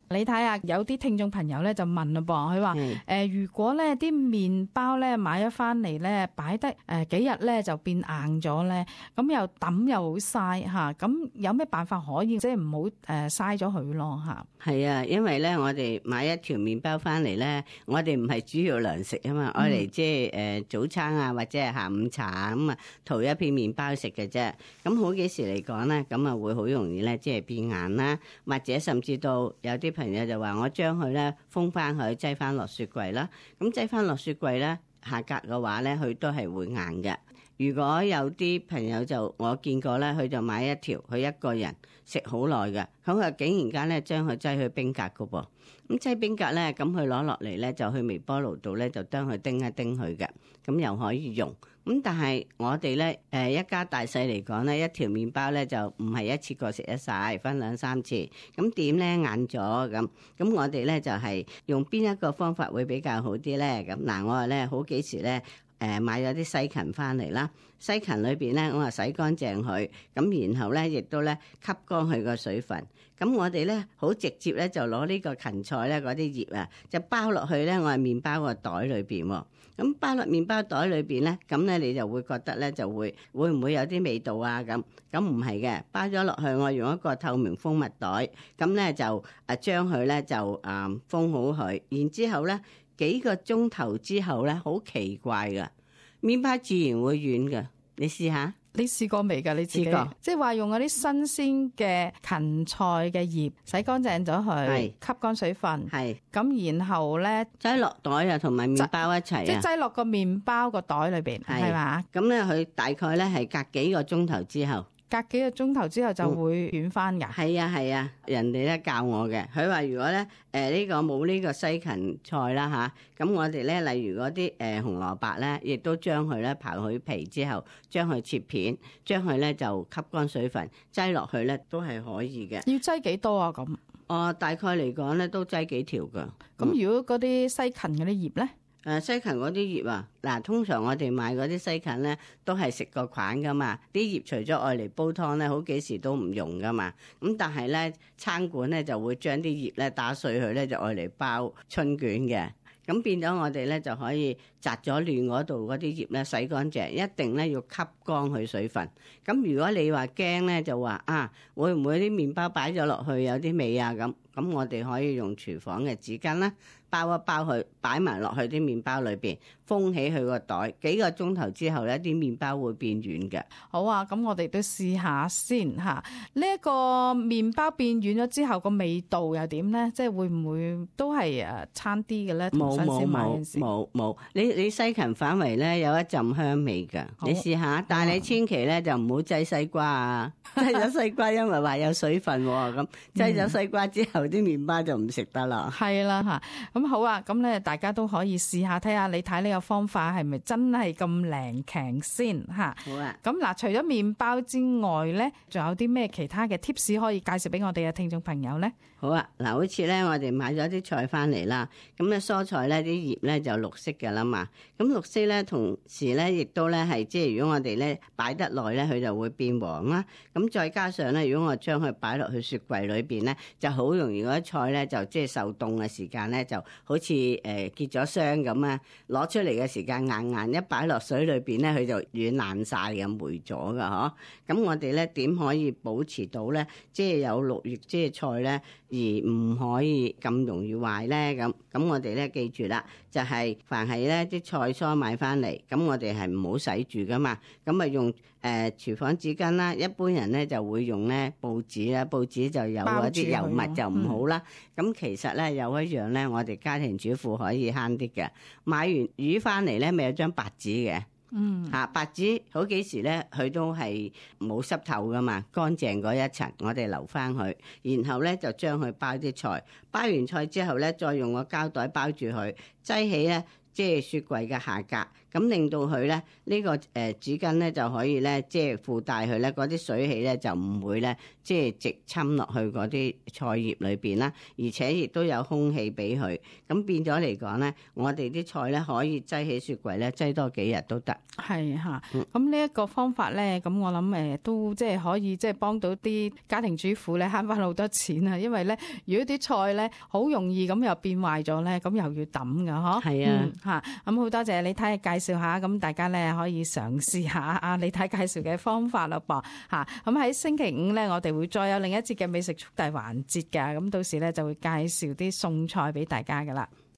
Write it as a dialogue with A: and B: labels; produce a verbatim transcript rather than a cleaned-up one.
A: 你睇下有啲聽眾朋友咧就問啦噃，佢話誒如果咧啲麵包咧買咗翻嚟咧擺得誒幾日咧就變硬咗咧，咁又抌又好嘥嚇，咁有咩辦法可以即係唔好誒嘥咗佢咯嚇？
B: 係啊，因為咧我哋買一條麵包翻嚟咧，我哋唔係主要糧食啊嘛，愛嚟即係誒早餐啊或者係下午茶啊咁啊，塗一片麵包食嘅啫。咁好幾時嚟講咧，咁啊會好容易咧即係變硬啦，或者甚至到有啲朋友就話我將佢咧封翻佢，擠翻落雪櫃啦。咁擠翻落雪櫃咧，下格嘅話咧，佢都係會硬嘅。如果有啲朋友就我見過咧，佢就買一條，佢一個人食好耐嘅，咁佢竟然間咧將佢擠去冰格嘅噃。咁擠冰格咧，咁佢攞落嚟咧就去微波爐度咧就將佢叮一叮佢嘅，咁又可以用。咁但係我哋咧誒一家大細嚟講咧，一條麵包咧就唔係一次過食得晒，分兩三次。咁點咧硬咗咁，咁我哋咧就係用邊一個方法會比較好啲咧？咁嗱，我話咧好幾時咧。誒買咗啲西芹翻嚟啦，西芹裏邊咧，我話洗乾淨佢，咁然後咧亦都咧吸乾佢個水分。咁我哋咧好直接咧就攞呢個芹菜咧嗰啲葉啊，就包落去咧我係麵包個袋裏邊喎。咁包落麵包袋裏邊咧，咁咧你就會覺得咧就會會唔會有啲味道啊？咁咁唔係嘅，包咗落去我用一個透明蜂蜜袋，咁咧就啊將佢咧就誒封好佢，然之後咧。幾個鐘頭之後咧，好奇怪噶，麵包自然會軟噶。你試下，
A: 你試過未噶？你自己
B: 試過，
A: 即係話用嗰啲新鮮嘅芹菜嘅葉洗乾淨咗佢，吸乾水分，係咁然後咧
B: 擠落袋啊，同埋麵包一齊啊，
A: 即係擠落個麵包個袋裏邊，係嘛？
B: 咁咧佢大概咧係隔幾個鐘頭之後。
A: 隔幾個鐘頭之後就會軟翻噶。
B: 係、嗯、啊係啊，人哋咧教我嘅，佢話如果咧誒呢個冇呢個西芹菜啦吓，咁我哋咧例如嗰啲誒紅蘿蔔咧，亦都將佢咧刨佢皮之後，將佢切片，將佢咧就吸乾水分，擠落去咧都係可以嘅。
A: 要擠幾多啊？咁
B: 哦，大概嚟講咧都擠幾條噶。
A: 咁、嗯、如果嗰啲西芹嗰啲葉咧？
B: 誒西芹嗰啲葉啊，嗱通常我哋買嗰啲西芹咧，都係食個菌噶嘛，啲葉除咗愛嚟煲湯咧，好幾時都唔用噶嘛。咁但係咧，餐館咧就會將啲葉咧打碎佢咧，就愛嚟包春卷嘅。咁變咗我哋咧就可以摘咗亂嗰度嗰啲葉咧洗乾淨，一定咧要吸乾佢水分。咁如果你話驚咧，就話啊，會唔會啲麵包擺咗落去有啲味啊咁？咁我哋可以用廚房嘅紙巾啦，包一包佢，擺埋落去啲麵包裏邊，封起佢個袋。幾個鐘頭之後咧，啲麵包會變軟嘅。
A: 好啊，咁我哋都試下先吓。呢、這、一個麵包變軟咗之後，個味道又點咧？即係會唔會都係誒差啲嘅咧？
B: 冇冇冇冇冇，你你西芹反為咧有一陣香味噶，你試下。但係你千祈咧就唔好擠西瓜啊！擠咗西瓜，因為話有水分喎，咁擠咗西瓜之後。啲麵包就唔食得啦，
A: 係啦吓，咁好啊，咁咧大家都可以試下睇下，你睇呢個方法係咪真係咁靈強先吓？
B: 好啊，
A: 咁嗱，除咗麵包之外咧，仲有啲咩其他嘅 tips 可以介紹俾我哋嘅聽眾朋友咧？
B: 好啊，嗱，好似咧我哋買咗啲菜翻嚟啦，咁咧蔬菜咧啲葉咧就綠色嘅啦嘛，咁綠色咧同時咧亦都咧係即係如果我哋咧擺得耐咧，佢就會變黃啦。咁再加上咧，如果我將佢擺落去雪櫃裏邊咧，就好容易嗰啲菜咧就即係受凍嘅時間咧，就好似誒結咗霜咁啊，攞出嚟嘅時間硬硬，一擺落水裏邊咧，佢就軟爛晒嘅，霉咗噶嗬。咁我哋咧點可以保持到咧，即係有綠葉即係菜咧？而唔可以咁容易壞咧，咁咁我哋咧記住啦，就係、是、凡係咧啲菜蔬買翻嚟，咁我哋係唔好洗住噶嘛，咁啊用誒、呃、廚房紙巾啦，一般人咧就會用咧報紙啦，報紙就有嗰啲油墨就唔好啦。咁、嗯、其實咧有一樣咧，我哋家庭主婦可以慳啲嘅，買完魚翻嚟咧咪有張白紙嘅。嗯，吓白紙好幾時咧，佢都係冇濕透噶嘛，乾淨嗰一層，我哋留翻佢，然後咧就將佢包啲菜，包完菜之後咧，再用個膠袋包住佢，擠起咧即係雪櫃嘅下格，咁令到佢咧呢個誒紙巾咧就可以咧即係附帶佢咧嗰啲水氣咧就唔會咧即係直侵落去嗰啲菜葉裏邊啦，而且亦都有空氣俾佢，咁變咗嚟講咧，我哋啲菜咧可以擠喺雪櫃咧擠多幾日都得。
A: 係嚇，咁呢一個方法咧，咁我諗誒都即係可以即係幫到啲家庭主婦咧慳翻好多錢啊！因為咧，如果啲菜咧好容易咁又變壞咗咧，咁又要抌噶嗬。
B: 係啊，
A: 嚇咁好多謝李太介紹下，咁大家咧可以嘗試下啊李太介紹嘅方法咯噃嚇。咁喺星期五咧，我哋會再有另一節嘅美食速遞環節㗎，咁到時咧就會介紹啲餸菜俾大家噶啦。